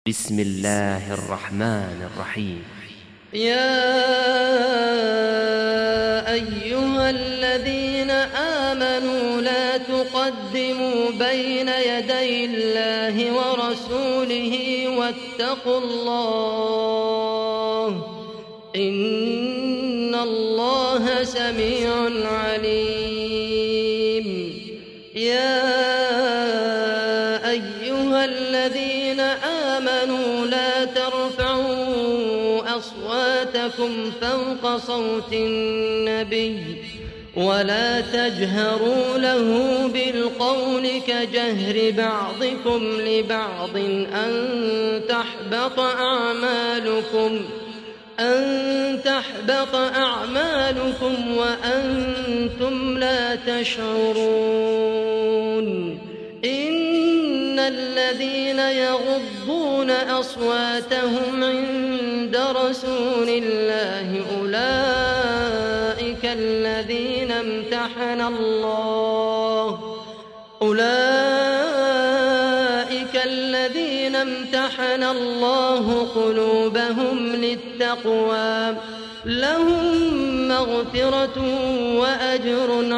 بسم الله الرحمن الرحيم. يا أيها الذين آمنوا لا تقدموا بين يدي الله ورسوله واتقوا الله إن الله سميع عليم. يا أيها الذين آمنوا لا ترفعوا أصواتكم فوق صوت النبي ولا تجهروا له بالقول كجهر بعضكم لبعض أن تحبط أعمالكم وأنتم لا تشعرون. إن الذين يغضون أصواتهم عند رسول الله أولئك الذين امتحن الله قلوبهم للتقوى لهم مغفرة وأجر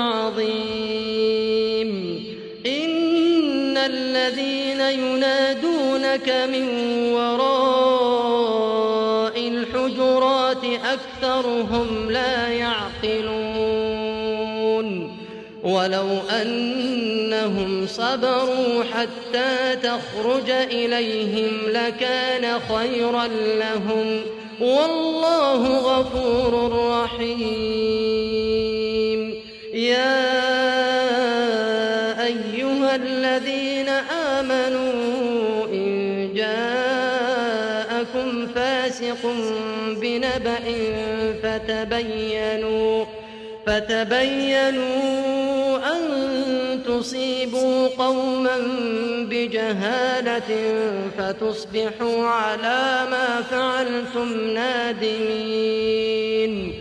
عظيم. إن الذين ينادونك من وراء الحجرات أكثرهم لا يعقلون. ولو أنهم صبروا حتى تخرج إليهم لكان خيرا لهم والله غفور رحيم. يا أيها الذين آمنوا إن جاءكم فاسق بنبأ فتبينوا أن تصيبوا قوما بجهالة فتصبحوا على ما فعلتم نادمين.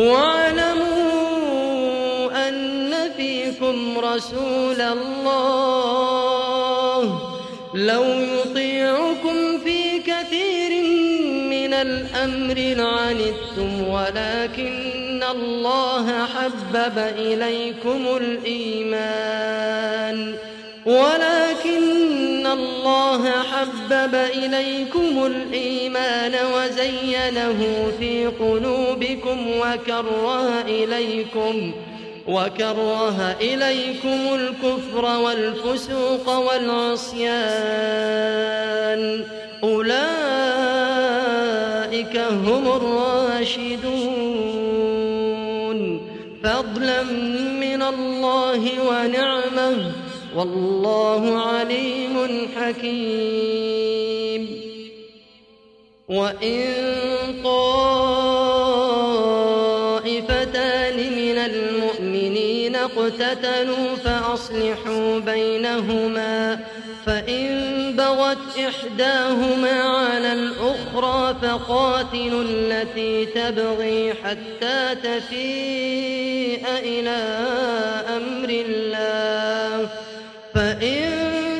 واعلموا أن فيكم رسول الله لو يطيعكم في كثير من الأمر لعنتم ولكن الله حبب إليكم الإيمان وزينه في قلوبكم وكره إليكم الكفر والفسوق والعصيان أولئك هم الراشدون فضلا من الله ونعمه والله عليم حكيم. وإن طائفتان من المؤمنين اقتتلوا فأصلحوا بينهما فإن بغت إحداهما على الأخرى فقاتلوا التي تبغي حتى تفيء إلى أمر الله فإن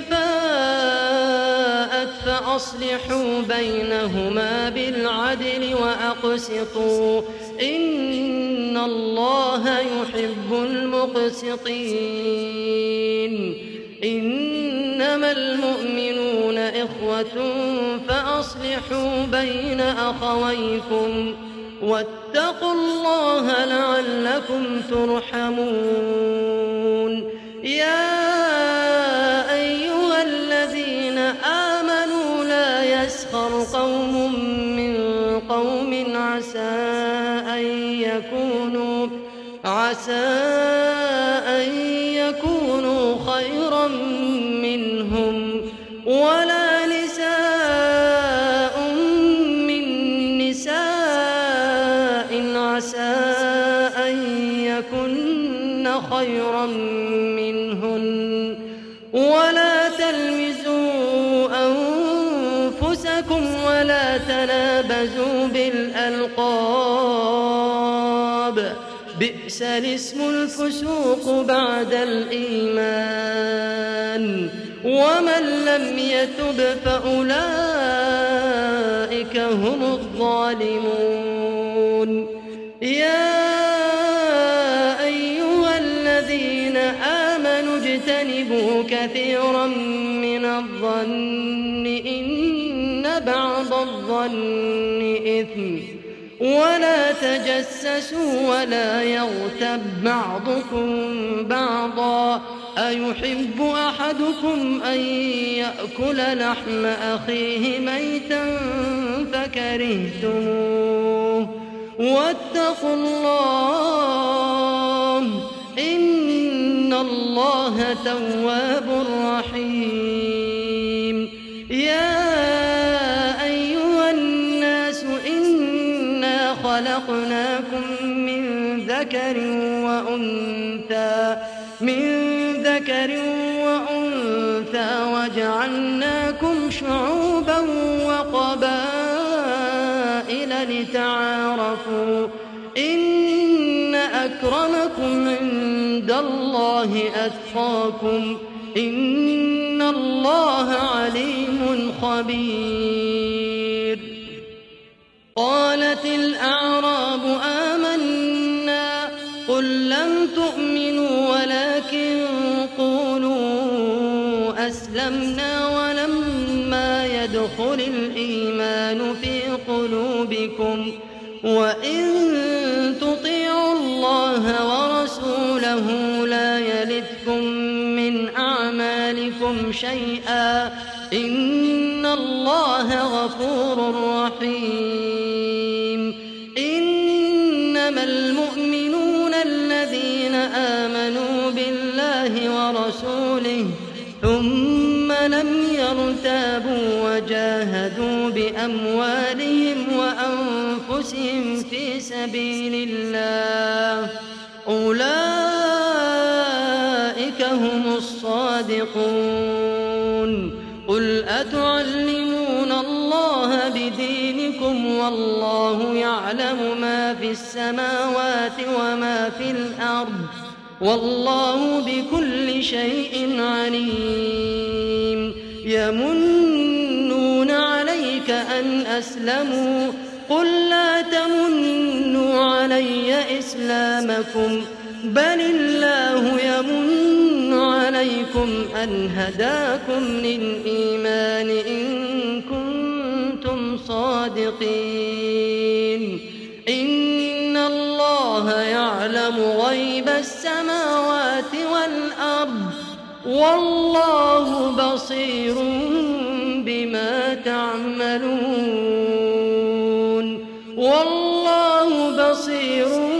فاءت فأصلحوا بينهما بالعدل وأقسطوا إن الله يحب المقسطين. إنما المؤمنون إخوة فأصلحوا بين أخويكم واتقوا الله لعلكم ترحمون. يا أيها الذين آمنوا لا يسخر قوم من قوم عسى أن يكونوا خيرا منهم ولا نساء من نساء عسى أن يكن خيرا منهن ولا تلمزوا أنفسكم ولا تنابزوا بالألقاب بئس الاسم الفسوق بعد الإيمان ومن لم يتب فأولئك أولئك هم الظالمون. يا أيها الذين آمنوا اجتنبوا كثيرا من الظن إن بعض الظن إثم ولا تجسسوا ولا يغتب بعضكم بعضا أيحب أحدكم أن يأكل لحم أخيه ميتا فكرهتموه واتقوا الله إن الله تواب رحيم. يا أيها الناس إنا خلقناكم من ذكر وأنثى وجعلناكم شعوبا وقبائل لتعارفوا إن أكرمكم عند الله أتقاكم إن الله عليم خبير. قالت الأعراب آمنا قل لم تؤمنوا ولكن قولوا أسلمنا ولما يدخل الإيمان في قلوبكم وإن تطيعوا الله ورسوله لا يلتكم من أعمالكم شيئا إن الله غفور رحيم. إنما المؤمنون الذين آمنوا بالله ورسوله ثم لم يرتابوا وجاهدوا بأموالهم وأنفسهم في سبيل الله أولئك هم الصادقون. قل أتعلمون الله بدينكم والله يعلم ما في السماوات وما في الأرض والله بكل شيء عليم. يمنون عليك أن أسلموا قل لا تمنوا علي إسلامكم بل الله يمن عليكم أن هداكم للإيمان إن كنتم صادقين. إن الله يعلم غيب السماوات والأرض والله بصير بما تعملون والله بصير